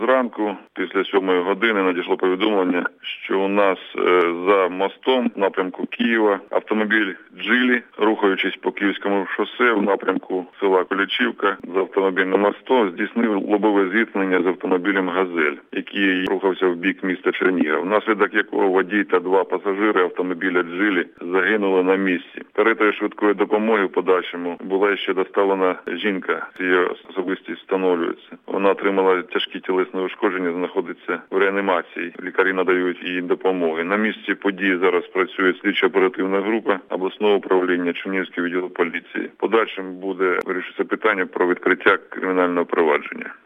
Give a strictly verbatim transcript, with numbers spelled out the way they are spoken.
Зранку, після сьомої години, надійшло повідомлення, що у нас за мостом в напрямку Києва автомобіль «Джилі», рухаючись по Київському шосе в напрямку села Колячівка з автомобільним мостом, здійснив лобове зіткнення з автомобілем «Газель», який рухався в бік міста Чернігів, внаслідок якого водій та два пасажири автомобіля «Джилі» загинули на місці. Каретою швидкої допомоги в подальшому була ще доставлена жінка, її особистість встановлюється. Вона отримала тяжкі тілесні ушкодження, знаходиться в реанімації. Лікарі надають їй допомоги. На місці події зараз працює слідчо-оперативна група обласного управління Чернігівського відділу поліції. Подальшим буде вирішитися питання про відкриття кримінального провадження.